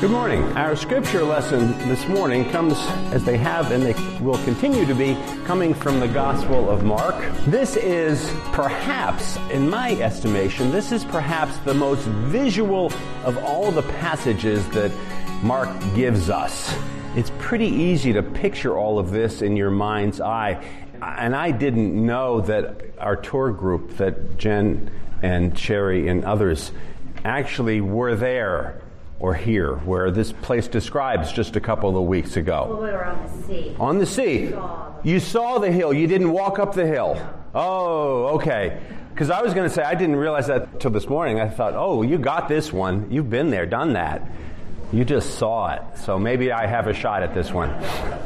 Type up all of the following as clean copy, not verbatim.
Good morning. Our scripture lesson this morning comes, as they have and they will continue to be, coming from the Gospel of Mark. This is perhaps, in my estimation, this is perhaps the most visual of all the passages that Mark gives us. It's pretty easy to picture all of this in your mind's eye. And I didn't know that our tour group, that Jen and Sherry and others actually were there or here, where this place describes just a couple of weeks ago. Well, we were on the sea. On the sea. You saw the hill. You didn't walk up the hill. Oh, okay. Because I was going to say, I didn't realize that till this morning. I thought, oh, you got this one. You've been there, done that. You just saw it. So maybe I have a shot at this one.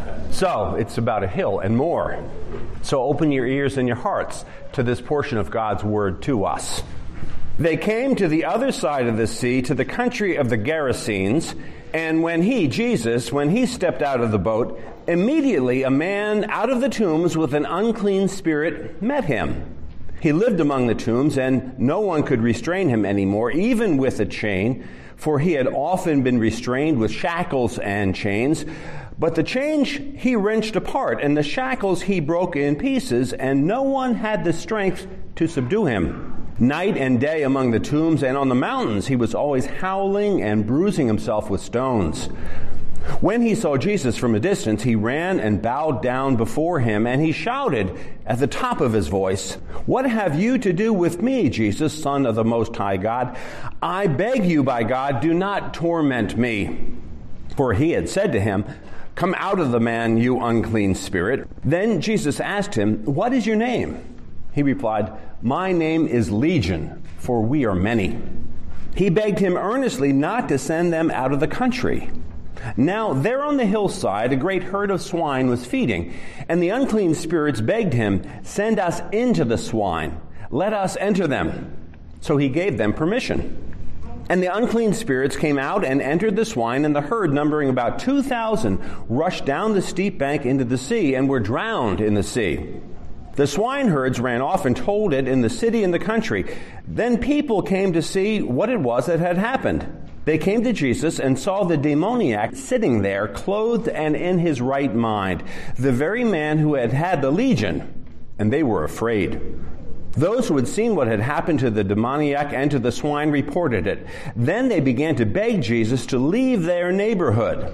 So it's about a hill and more. So open your ears and your hearts to this portion of God's Word to us. They came to the other side of the sea, to the country of the Gerasenes, and when Jesus stepped out of the boat, immediately a man out of the tombs with an unclean spirit met him. He lived among the tombs, and no one could restrain him anymore, even with a chain, for he had often been restrained with shackles and chains. But the chains he wrenched apart, and the shackles he broke in pieces, and no one had the strength to subdue him. Night and day among the tombs and on the mountains, he was always howling and bruising himself with stones. When he saw Jesus from a distance, he ran and bowed down before him, and he shouted at the top of his voice, "What have you to do with me, Jesus, Son of the Most High God? I beg you, by God, do not torment me." For he had said to him, "Come out of the man, you unclean spirit." Then Jesus asked him, "What is your name?" He replied, "My name is Legion, for we are many." He begged him earnestly not to send them out of the country. Now there on the hillside a great herd of swine was feeding, and the unclean spirits begged him, "Send us into the swine, let us enter them." So he gave them permission. And the unclean spirits came out and entered the swine, and the herd, numbering about 2,000, rushed down the steep bank into the sea and were drowned in the sea. The swineherds ran off and told it in the city and the country. Then people came to see what it was that had happened. They came to Jesus and saw the demoniac sitting there, clothed and in his right mind, the very man who had had the legion, and they were afraid. Those who had seen what had happened to the demoniac and to the swine reported it. Then they began to beg Jesus to leave their neighborhood.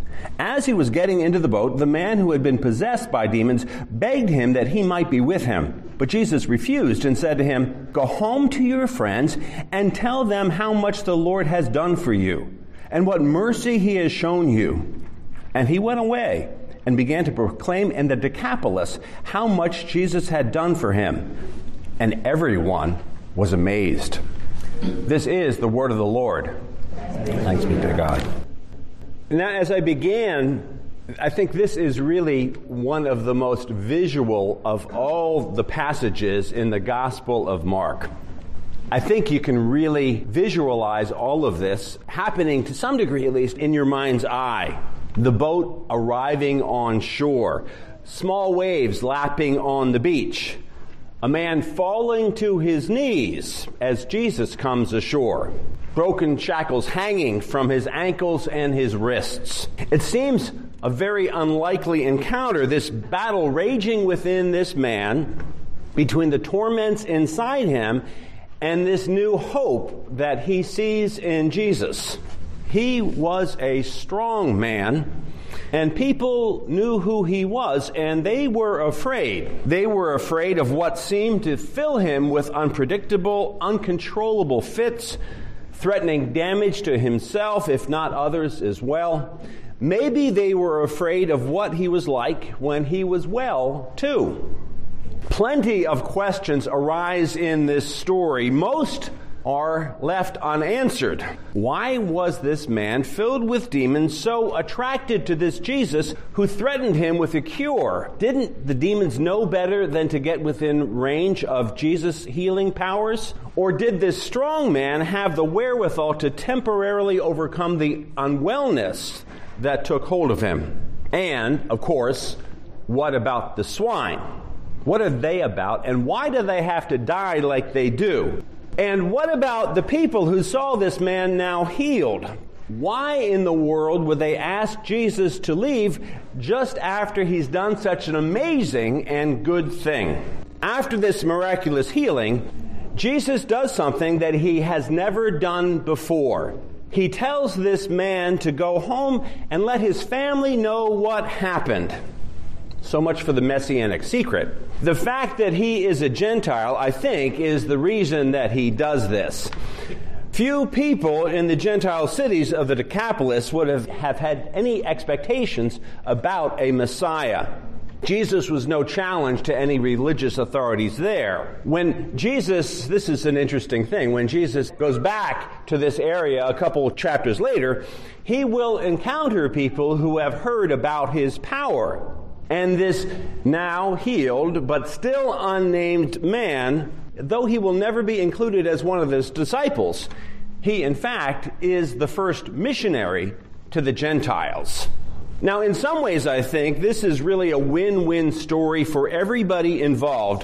As he was getting into the boat, the man who had been possessed by demons begged him that he might be with him. But Jesus refused and said to him, "Go home to your friends and tell them how much the Lord has done for you and what mercy he has shown you." And he went away and began to proclaim in the Decapolis how much Jesus had done for him. And everyone was amazed. This is the word of the Lord. Thanks be to God. Now, as I began, I think this is really one of the most visual of all the passages in the Gospel of Mark. I think you can really visualize all of this happening, to some degree at least, in your mind's eye. The boat arriving on shore, small waves lapping on the beach, a man falling to his knees as Jesus comes ashore, broken shackles hanging from his ankles and his wrists. It seems a very unlikely encounter, this battle raging within this man between the torments inside him and this new hope that he sees in Jesus. He was a strong man, and people knew who he was, and they were afraid. They were afraid of what seemed to fill him with unpredictable, uncontrollable fits, threatening damage to himself, if not others as well. Maybe they were afraid of what he was like when he was well, too. Plenty of questions arise in this story. Most are left unanswered. Why was this man filled with demons so attracted to this Jesus who threatened him with a cure? Didn't the demons know better than to get within range of Jesus' healing powers? Or did this strong man have the wherewithal to temporarily overcome the unwellness that took hold of him? And, of course, what about the swine? What are they about, and why do they have to die like they do? And what about the people who saw this man now healed? Why in the world would they ask Jesus to leave just after he's done such an amazing and good thing? After this miraculous healing, Jesus does something that he has never done before. He tells this man to go home and let his family know what happened. So much for the messianic secret. The fact that he is a Gentile, I think, is the reason that he does this. Few people in the Gentile cities of the Decapolis would have had any expectations about a Messiah. Jesus was no challenge to any religious authorities there. When Jesus, this is an interesting thing, when Jesus goes back to this area a couple chapters later, he will encounter people who have heard about his power. And this now healed but still unnamed man, though he will never be included as one of his disciples, he in fact is the first missionary to the Gentiles. Now, in some ways, I think this is really a win-win story for everybody involved,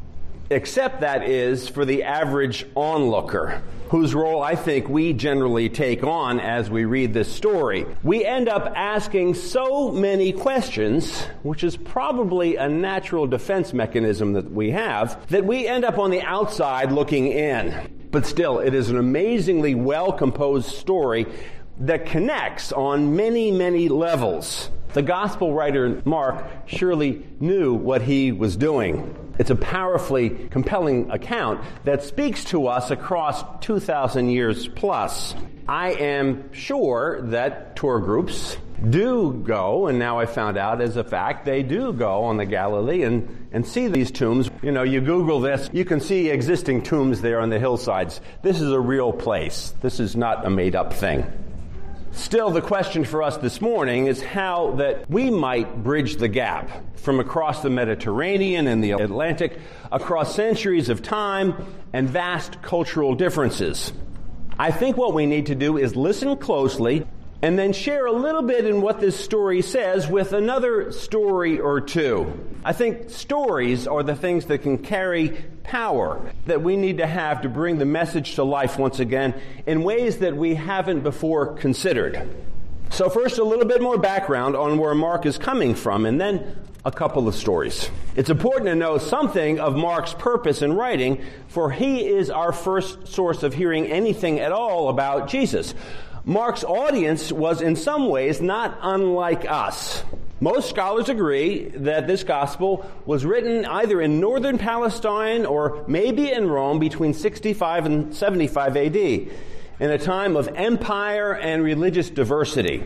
except that is for the average onlooker, whose role I think we generally take on as we read this story. We end up asking so many questions, which is probably a natural defense mechanism that we have, that we end up on the outside looking in. But still, it is an amazingly well-composed story that connects on many, many levels. The gospel writer Mark surely knew what he was doing. It's a powerfully compelling account that speaks to us across 2,000 years plus. I am sure that tour groups do go, and now I found out as a fact, they do go on the Galilee and see these tombs. You know, you Google this, you can see existing tombs there on the hillsides. This is a real place. This is not a made-up thing. Still, the question for us this morning is how that we might bridge the gap from across the Mediterranean and the Atlantic, across centuries of time and vast cultural differences. I think what we need to do is listen closely and then share a little bit in what this story says with another story or two. I think stories are the things that can carry power that we need to have to bring the message to life once again in ways that we haven't before considered. So first, a little bit more background on where Mark is coming from, and then a couple of stories. It's important to know something of Mark's purpose in writing, for he is our first source of hearing anything at all about Jesus. Mark's audience was in some ways not unlike us. Most scholars agree that this gospel was written either in northern Palestine or maybe in Rome between 65 and 75 AD, in a time of empire and religious diversity.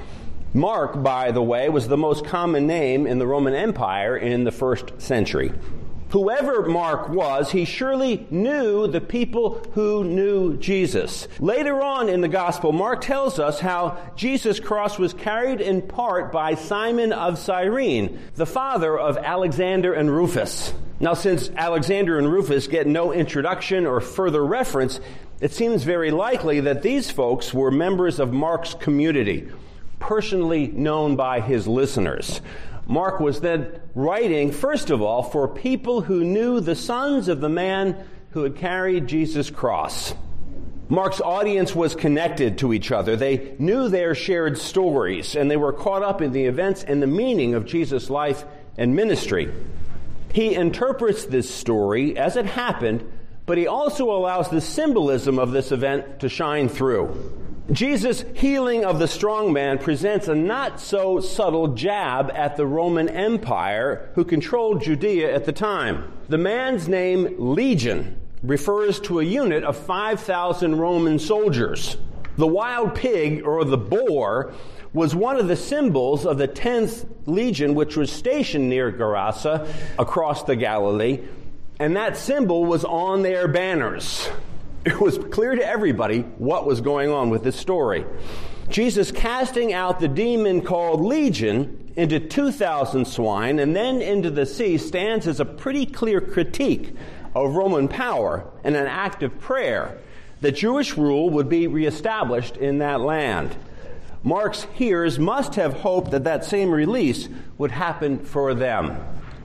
Mark, by the way, was the most common name in the Roman Empire in the first century. Whoever Mark was, he surely knew the people who knew Jesus. Later on in the gospel, Mark tells us how Jesus' cross was carried in part by Simon of Cyrene, the father of Alexander and Rufus. Now, since Alexander and Rufus get no introduction or further reference, it seems very likely that these folks were members of Mark's community, personally known by his listeners. Mark was then writing, first of all, for people who knew the sons of the man who had carried Jesus' cross. Mark's audience was connected to each other. They knew their shared stories, and they were caught up in the events and the meaning of Jesus' life and ministry. He interprets this story as it happened, but he also allows the symbolism of this event to shine through. Jesus' healing of the strong man presents a not-so-subtle jab at the Roman Empire who controlled Judea at the time. The man's name, Legion, refers to a unit of 5,000 Roman soldiers. The wild pig, or the boar, was one of the symbols of the 10th Legion, which was stationed near Gerasa across the Galilee, and that symbol was on their banners. It was clear to everybody what was going on with this story. Jesus casting out the demon called Legion into 2,000 swine and then into the sea stands as a pretty clear critique of Roman power and an act of prayer that Jewish rule would be reestablished in that land. Mark's hearers must have hoped that that same release would happen for them.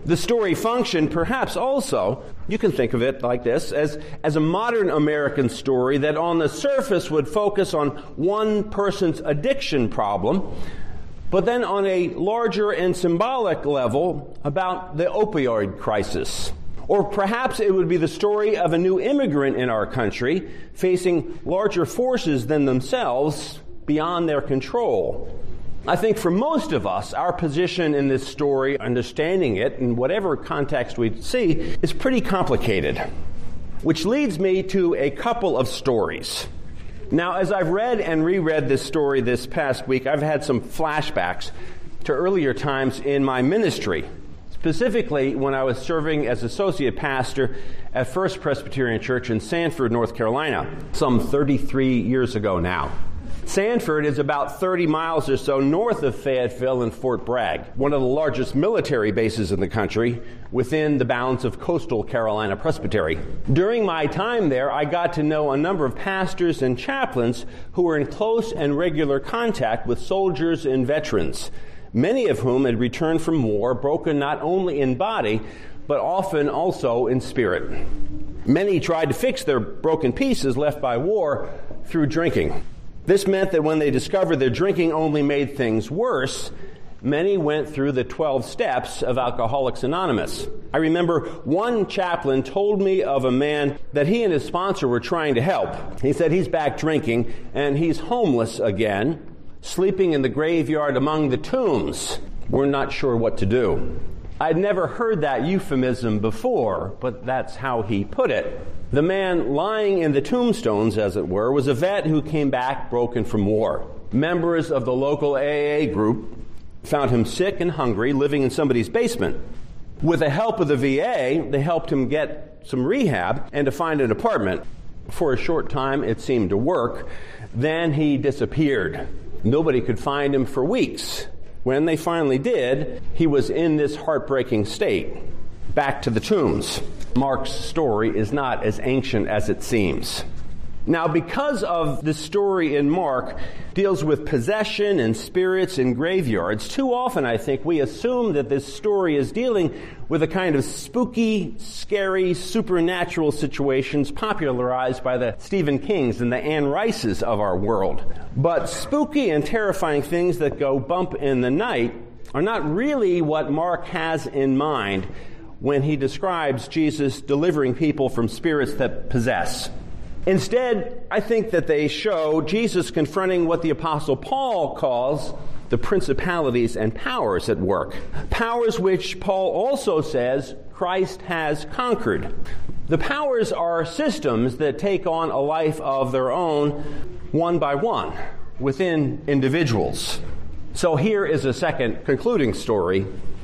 The story functioned perhaps also, you can think of it like this, as a modern American story that on the surface would focus on one person's addiction problem, but then on a larger and symbolic level about the opioid crisis. Or perhaps it would be the story of a new immigrant in our country facing larger forces than themselves beyond their control. I think for most of us, our position in this story, understanding it in whatever context we see, is pretty complicated. Which leads me to a couple of stories. Now, as I've read and reread this story this past week, I've had some flashbacks to earlier times in my ministry. Specifically, when I was serving as associate pastor at First Presbyterian Church in Sanford, North Carolina, some 33 years ago now. Sanford is about 30 miles or so north of Fayetteville and Fort Bragg, one of the largest military bases in the country within the bounds of Coastal Carolina Presbytery. During my time there, I got to know a number of pastors and chaplains who were in close and regular contact with soldiers and veterans, many of whom had returned from war broken not only in body, but often also in spirit. Many tried to fix their broken pieces left by war through drinking. This meant that when they discovered their drinking only made things worse, many went through the 12 steps of Alcoholics Anonymous. I remember one chaplain told me of a man that he and his sponsor were trying to help. He said he's back drinking and he's homeless again, sleeping in the graveyard among the tombs. We're not sure what to do. I'd never heard that euphemism before, but that's how he put it. The man lying in the tombstones, as it were, was a vet who came back broken from war. Members of the local AA group found him sick and hungry, living in somebody's basement. With the help of the VA, they helped him get some rehab and to find an apartment. For a short time, it seemed to work. Then he disappeared. Nobody could find him for weeks. When they finally did, he was in this heartbreaking state. Back to the tombs. Mark's story is not as ancient as it seems. Now, because of the story in Mark deals with possession and spirits in graveyards, too often I think we assume that this story is dealing with a kind of spooky, scary, supernatural situations popularized by the Stephen Kings and the Anne Rices of our world. But spooky and terrifying things that go bump in the night are not really what Mark has in mind when he describes Jesus delivering people from spirits that possess. Instead, I think that they show Jesus confronting what the Apostle Paul calls the principalities and powers at work. Powers which Paul also says Christ has conquered. The powers are systems that take on a life of their own, one by one, within individuals. So here is a second concluding story,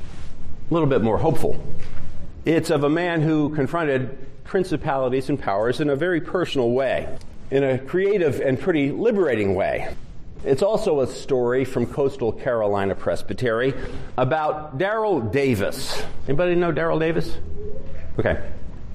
a little bit more hopeful. It's of a man who confronted principalities and powers in a very personal way, in a creative and pretty liberating way. It's also a story from Coastal Carolina Presbytery about Daryl Davis. Anybody know Daryl Davis? Okay.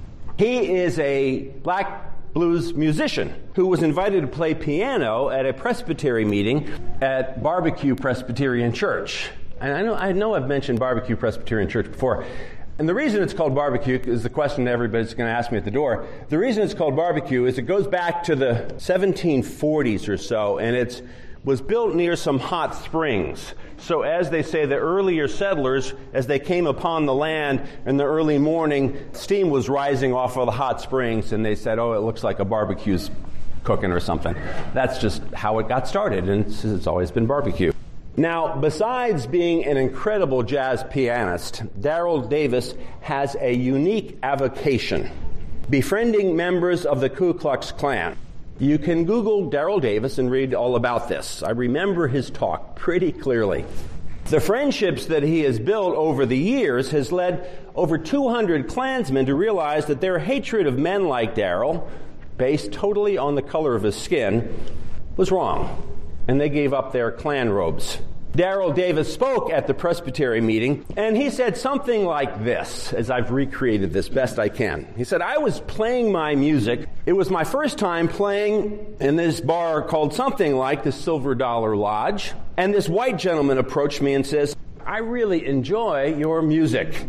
He is a black blues musician who was invited to play piano at a Presbytery meeting at Barbecue Presbyterian Church. And I know I've mentioned Barbecue Presbyterian Church before. And the reason it's called barbecue is the question that everybody's going to ask me at the door. The reason it's called barbecue is it goes back to the 1740s or so, and it was built near some hot springs. So as they say, the earlier settlers, as they came upon the land in the early morning, steam was rising off of the hot springs, and they said, oh, it looks like a barbecue's cooking or something. That's just how it got started, and it's always been barbecue. Now, besides being an incredible jazz pianist, Daryl Davis has a unique avocation, befriending members of the Ku Klux Klan. You can Google Daryl Davis and read all about this. I remember his talk pretty clearly. The friendships that he has built over the years has led over 200 Klansmen to realize that their hatred of men like Daryl, based totally on the color of his skin, was wrong, and they gave up their Klan robes. Daryl Davis spoke at the Presbytery meeting, and he said something like this, as I've recreated this best I can. He said, I was playing my music. It was my first time playing in this bar called something like the Silver Dollar Lodge, and this white gentleman approached me and says, I really enjoy your music.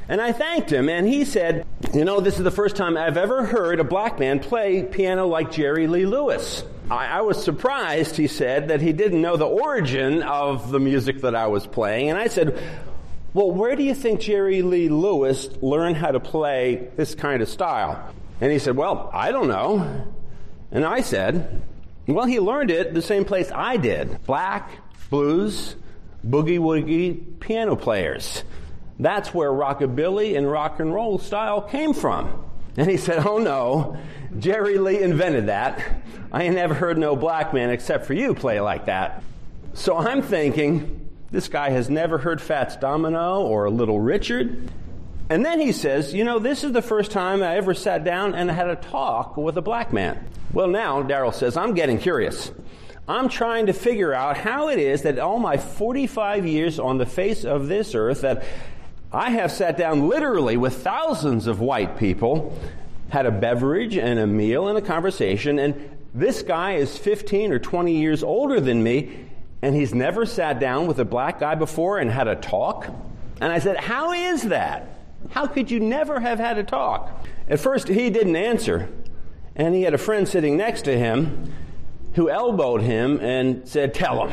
And I thanked him, and he said, this is the first time I've ever heard a black man play piano like Jerry Lee Lewis. I was surprised, he said, that he didn't know the origin of the music that I was playing. And I said, well, where do you think Jerry Lee Lewis learned how to play this kind of style? And he said, well, I don't know. And I said, well, he learned it the same place I did. Black, blues, boogie-woogie piano players. That's where rockabilly and rock and roll style came from. And he said, oh no, Jerry Lee invented that. I ain't never heard no black man except for you play like that. So I'm thinking, this guy has never heard Fats Domino or Little Richard. And then he says, this is the first time I ever sat down and had a talk with a black man. Well, now, Darrell says, I'm getting curious. I'm trying to figure out how it is that all my 45 years on the face of this earth that I have sat down literally with thousands of white people, had a beverage and a meal and a conversation, and this guy is 15 or 20 years older than me, and he's never sat down with a black guy before and had a talk? And I said, how is that? How could you never have had a talk? At first, he didn't answer, and he had a friend sitting next to him who elbowed him and said, tell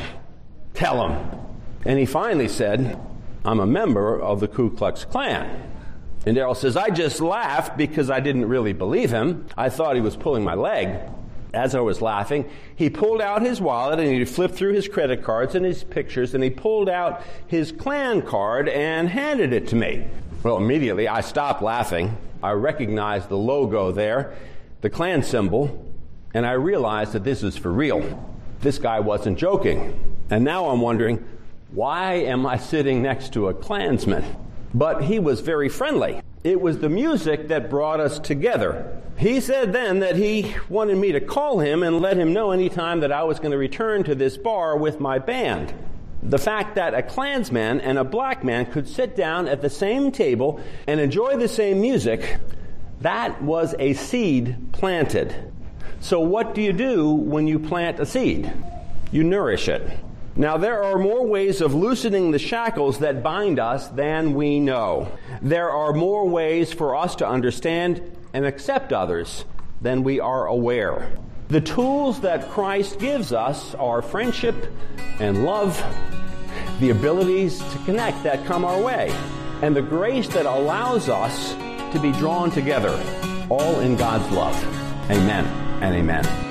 him. And he finally said, I'm a member of the Ku Klux Klan. And Darrell says, I just laughed because I didn't really believe him. I thought he was pulling my leg. As I was laughing, he pulled out his wallet and he flipped through his credit cards and his pictures, and he pulled out his Klan card and handed it to me. Well, immediately I stopped laughing. I recognized the logo there, the Klan symbol, and I realized that this is for real. This guy wasn't joking. And now I'm wondering, why am I sitting next to a Klansman? But he was very friendly. It was the music that brought us together. He said then that he wanted me to call him and let him know anytime that I was going to return to this bar with my band. The fact that a Klansman and a black man could sit down at the same table and enjoy the same music, that was a seed planted. So what do you do when you plant a seed? You nourish it. Now, there are more ways of loosening the shackles that bind us than we know. There are more ways for us to understand and accept others than we are aware. The tools that Christ gives us are friendship and love, the abilities to connect that come our way, and the grace that allows us to be drawn together, all in God's love. Amen and amen.